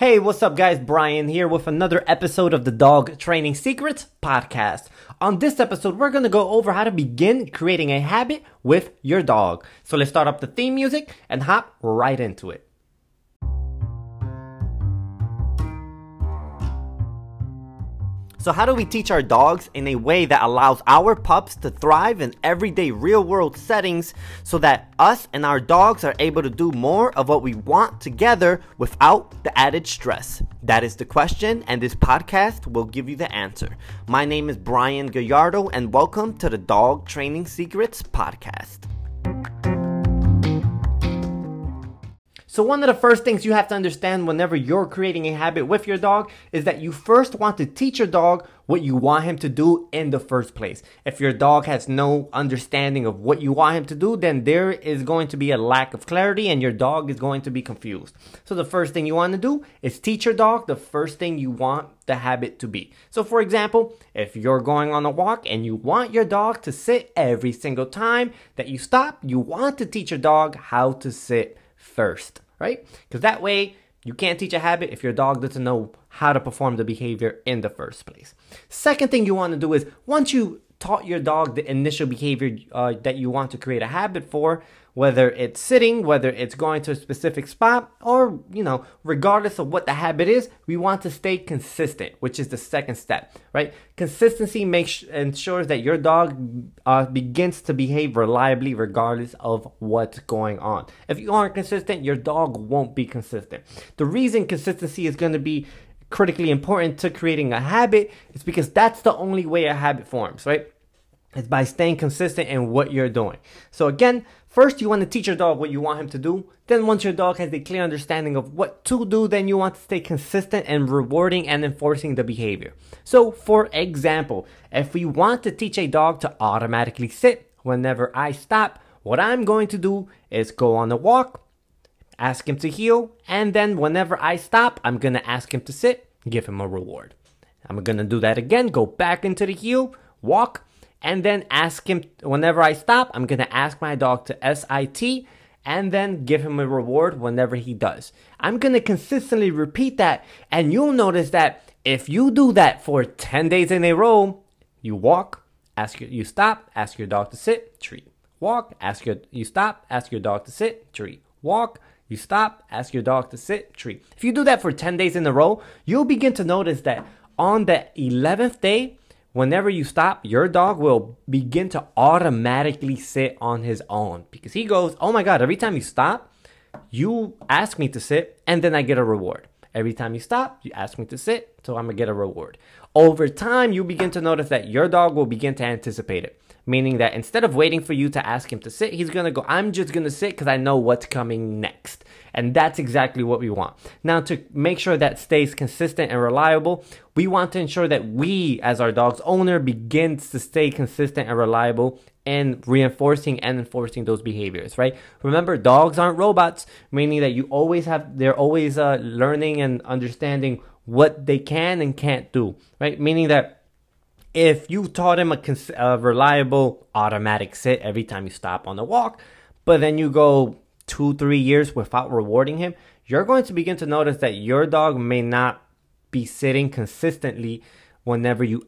Hey, what's up guys? Brian here with another episode of the Dog Training Secrets podcast. On this episode, we're going to go over how to begin creating a habit with your dog. So let's start up the theme music and hop right into it. So how do we teach our dogs in a way that allows our pups to thrive in everyday real-world settings so that us and our dogs are able to do more of what we want together without the added stress? That is the question, and this podcast will give you the answer. My name is Brian Gallardo, and welcome to the Dog Training Secrets podcast. So one of the first things you have to understand whenever you're creating a habit with your dog is that you first want to teach your dog what you want him to do in the first place. If your dog has no understanding of what you want him to do, then there is going to be a lack of clarity and your dog is going to be confused. So the first thing you want to do is teach your dog the first thing you want the habit to be. So for example, if you're going on a walk and you want your dog to sit every single time that you stop, you want to teach your dog how to sit first, right? Because that way you can't teach a habit if your dog doesn't know how to perform the behavior in the first place. Second thing you want to do is once you taught your dog the initial behavior that you want to create a habit for, whether it's sitting, whether it's going to a specific spot, or, regardless of what the habit is, we want to stay consistent, which is the second step, right? Consistency ensures that your dog begins to behave reliably regardless of what's going on. If you aren't consistent, your dog won't be consistent. The reason consistency is going to be critically important to creating a habit is because that's the only way a habit forms, right? It's by staying consistent in what you're doing. So again, first you want to teach your dog what you want him to do. Then once your dog has a clear understanding of what to do, then you want to stay consistent and rewarding and enforcing the behavior. So for example, if we want to teach a dog to automatically sit whenever I stop, what I'm going to do is go on a walk, ask him to heel, and then whenever I stop, I'm going to ask him to sit, give him a reward. I'm going to do that again, go back into the heel, walk, and then ask him, whenever I stop, I'm going to ask my dog to SIT and then give him a reward whenever he does. I'm going to consistently repeat that, and you'll notice that if you do that for 10 days in a row, you walk, you stop, ask your dog to sit, treat. Walk, you stop, ask your dog to sit, treat. Walk, you stop, ask your dog to sit, treat. If you do that for 10 days in a row, you'll begin to notice that on the 11th day, whenever you stop, your dog will begin to automatically sit on his own because he goes, oh my God, every time you stop, you ask me to sit and then I get a reward. Every time you stop, you ask me to sit, so I'm going to get a reward. Over time, you begin to notice that your dog will begin to anticipate it, meaning that instead of waiting for you to ask him to sit, he's going to go, I'm just going to sit because I know what's coming next. And that's exactly what we want. Now, to make sure that stays consistent and reliable, we want to ensure that we, as our dog's owner, begins to stay consistent and reliable in reinforcing and enforcing those behaviors, right? Remember, dogs aren't robots, meaning that they're always learning and understanding what they can and can't do, right? Meaning that if you taught him a reliable automatic sit every time you stop on the walk, but then you go 2-3 years without rewarding him, you're going to begin to notice that your dog may not be sitting consistently whenever you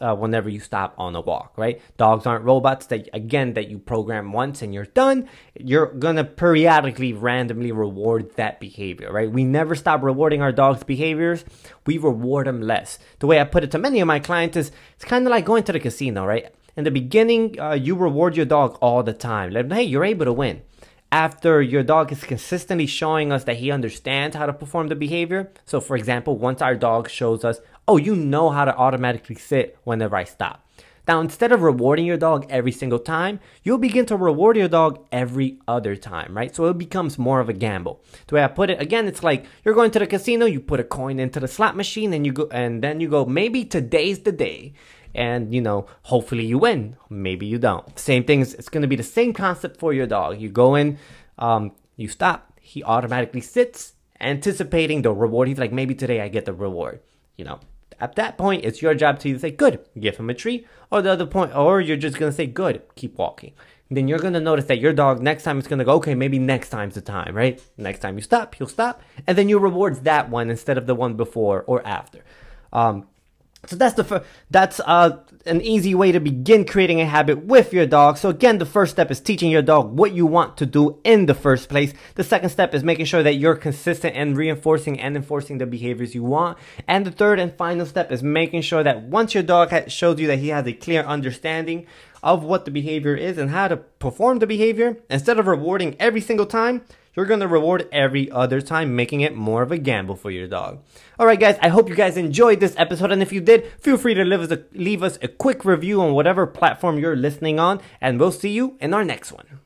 stop on a walk, right? Dogs aren't robots that you program once and you're done. You're gonna periodically randomly reward that behavior, right? We never stop rewarding our dogs' behaviors. We reward them less. The way I put it to many of my clients is it's kind of like going to the casino, right? In the beginning, you reward your dog all the time. Like, hey, you're able to win. After your dog is consistently showing us that he understands how to perform the behavior. So for example, once our dog shows us, oh, you know how to automatically sit whenever I stop. Now, instead of rewarding your dog every single time, you'll begin to reward your dog every other time, right? So it becomes more of a gamble. The way I put it, again, it's like you're going to the casino, you put a coin into the slot machine and then you go, maybe today's the day. And, hopefully you win. Maybe you don't. Same thing, it's going to be the same concept for your dog. You go in, you stop, he automatically sits, anticipating the reward. He's like, maybe today I get the reward. At that point, it's your job to either say, good, give him a treat, or the other point, or you're just going to say, good, keep walking. then you're going to notice that your dog next time is going to go, okay, maybe next time's the time, right? Next time you stop, he'll stop. And then you reward that one instead of the one before or after. So that's an easy way to begin creating a habit with your dog. So again, the first step is teaching your dog what you want to do in the first place. The second step is making sure that you're consistent and reinforcing and enforcing the behaviors you want. And the third and final step is making sure that once your dog shows you that he has a clear understanding of what the behavior is and how to perform the behavior, instead of rewarding every single time, you're going to reward every other time, making it more of a gamble for your dog. Alright guys, I hope you guys enjoyed this episode, and if you did, feel free to leave us a quick review on whatever platform you're listening on, and we'll see you in our next one.